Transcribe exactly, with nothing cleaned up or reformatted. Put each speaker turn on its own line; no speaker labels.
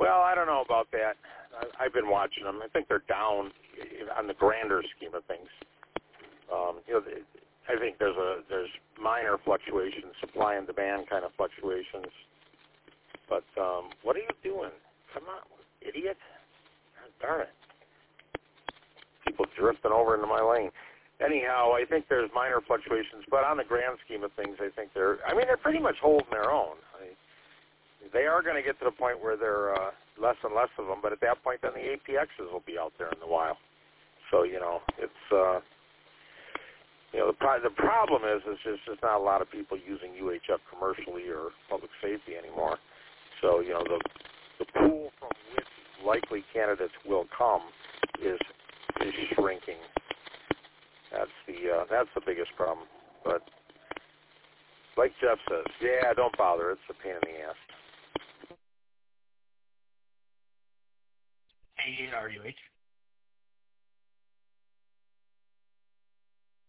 Well, I don't know about that. I, I've been watching them. I think they're down on the grander scheme of things. Um, you know, I think there's a there's minor fluctuations, supply and demand kind of fluctuations. But um, what are you doing? Come on, idiot! Darn it! People drifting over into my lane. Anyhow, I think there's minor fluctuations, but on the grand scheme of things, I think they're. I mean, they're pretty much holding their own. I, they are going to get to the point where there are uh, less and less of them, but at that point, then the A P Xs will be out there in the wild. So you know, it's. Uh, You know, the, pro- the problem is, is just there's not a lot of people using U H F commercially or public safety anymore. So, you know, the the pool from which likely candidates will come is is shrinking. That's the uh, that's the biggest problem. But like Jeff says, yeah, don't bother. It's a pain in the ass.
Hey, R U H.